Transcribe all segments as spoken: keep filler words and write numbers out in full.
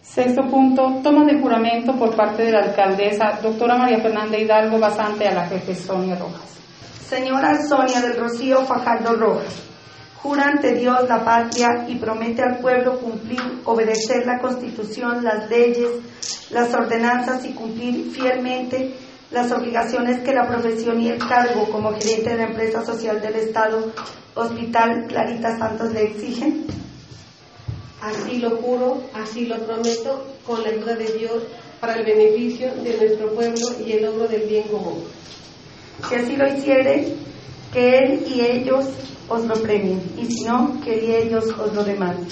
Sexto punto, toma de juramento por parte de la alcaldesa, doctora María Fernanda Hidalgo Basante, a la jefe Sonia Rojas. Señora Sonia del Rocío Fajardo Rojas, jura ante Dios, la patria y promete al pueblo cumplir, obedecer la Constitución, las leyes, las ordenanzas y cumplir fielmente las obligaciones que la profesión y el cargo como gerente de la empresa social del Estado Hospital Clarita Santos le exigen. Así lo juro, así lo prometo, con la ayuda de Dios, para el beneficio de nuestro pueblo y el logro del bien común. Si así lo hiciere, que él y ellos os lo premien, y si no, que él y ellos os lo demanden.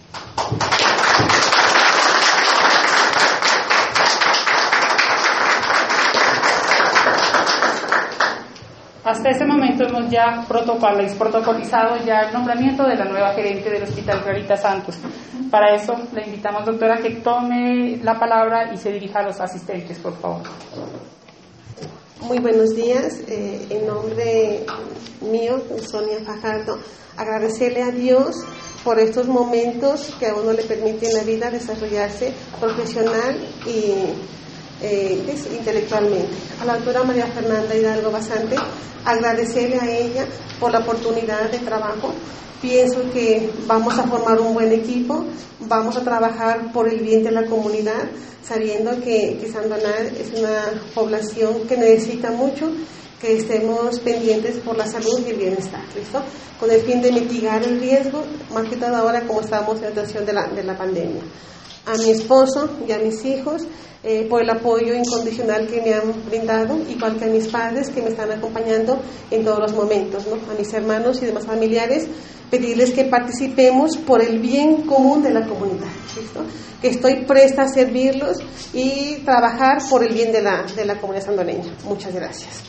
Hasta ese momento hemos ya protocolizado ya el nombramiento de la nueva gerente del Hospital Clarita Santos. Para eso le invitamos, doctora, que tome la palabra y se dirija a los asistentes, por favor. Muy buenos días. Eh, en nombre mío, Sonia Fajardo, agradecerle a Dios por estos momentos que a uno le permiten en la vida desarrollarse profesional y Eh, intelectualmente. A la doctora María Fernanda Hidalgo Basante, agradecerle a ella por la oportunidad de trabajo. Pienso que vamos a formar un buen equipo, vamos a trabajar por el bien de la comunidad, sabiendo que, que Sandoná es una población que necesita mucho, que estemos pendientes por la salud y el bienestar, ¿listo? Con el fin de mitigar el riesgo, más que todo ahora como estamos en la situación de la, de la pandemia. A mi esposo y a mis hijos, eh, por el apoyo incondicional que me han brindado, igual que a mis padres que me están acompañando en todos los momentos, ¿no? A mis hermanos y demás familiares, pedirles que participemos por el bien común de la comunidad, ¿listo? Que estoy presta a servirlos y trabajar por el bien de la, de la comunidad sandoneña. Muchas gracias.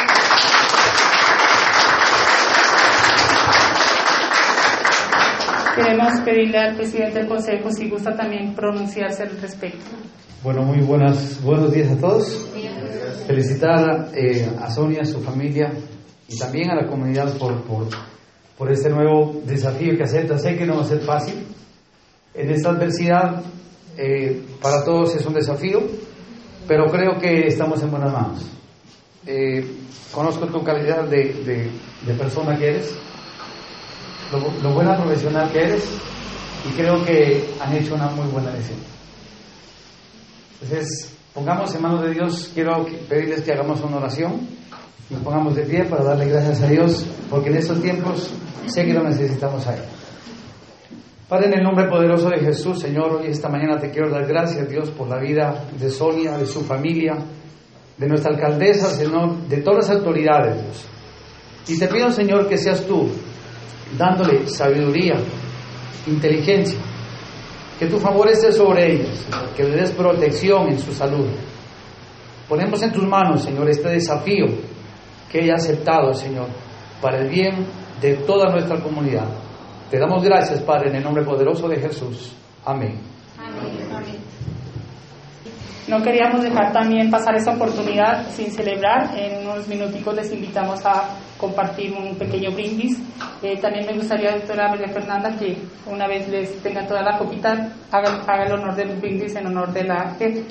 Queremos pedirle al presidente del Consejo si gusta también pronunciarse al respecto. Bueno, muy buenas, buenos días a todos. Felicitar eh, a Sonia, a su familia y también a la comunidad por, por, por este nuevo desafío que acepta. Sé que no va a ser fácil. En esta adversidad eh, para todos es un desafío, pero creo que estamos en buenas manos. Eh, conozco tu calidad de, de, de persona que eres, Lo, lo buena profesional que eres, y creo que han hecho una muy buena elección. Entonces, pongamos en manos de Dios. Quiero pedirles que hagamos una oración, nos pongamos de pie para darle gracias a Dios, porque en estos tiempos sé que lo necesitamos a Él. Padre, en el nombre poderoso de Jesús, Señor, hoy esta mañana te quiero dar gracias, Dios, por la vida de Sonia, de su familia, de nuestra alcaldesa, Señor, de todas las autoridades, Dios. Y te pido, Señor, que seas tú dándole sabiduría, inteligencia, que tu favor esté sobre ellas, que le des protección en su salud. Ponemos en tus manos, Señor, este desafío que ella ha aceptado, Señor, para el bien de toda nuestra comunidad. Te damos gracias, Padre, en el nombre poderoso de Jesús. Amén. Amén. Amén. No queríamos dejar también pasar esta oportunidad sin celebrar. En unos minuticos les invitamos a compartir un pequeño brindis. Eh, también me gustaría, doctora María Fernanda, que una vez les tenga toda la copita, haga, haga el honor del brindis en honor de la jefe.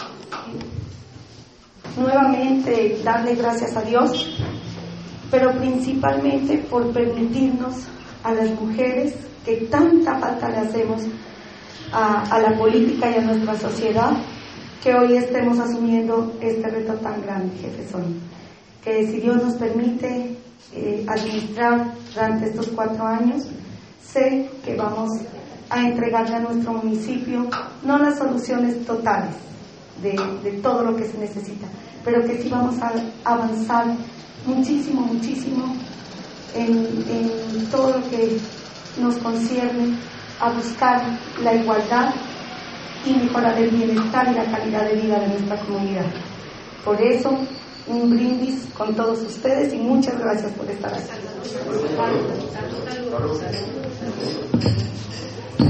Nuevamente, darle gracias a Dios, pero principalmente por permitirnos a las mujeres que tanta falta le hacemos a, a la política y a nuestra sociedad, que hoy estemos asumiendo este reto tan grande, jefe Sonia. Que si Dios nos permite eh, administrar durante estos cuatro años, sé que vamos a entregarle a nuestro municipio no las soluciones totales de, de todo lo que se necesita, pero que sí vamos a avanzar muchísimo, muchísimo en, en todo lo que nos concierne a buscar la igualdad y mejorar el bienestar y la calidad de vida de nuestra comunidad. Por eso, un brindis con todos ustedes y muchas gracias por estar aquí.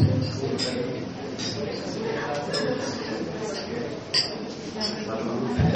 Salud.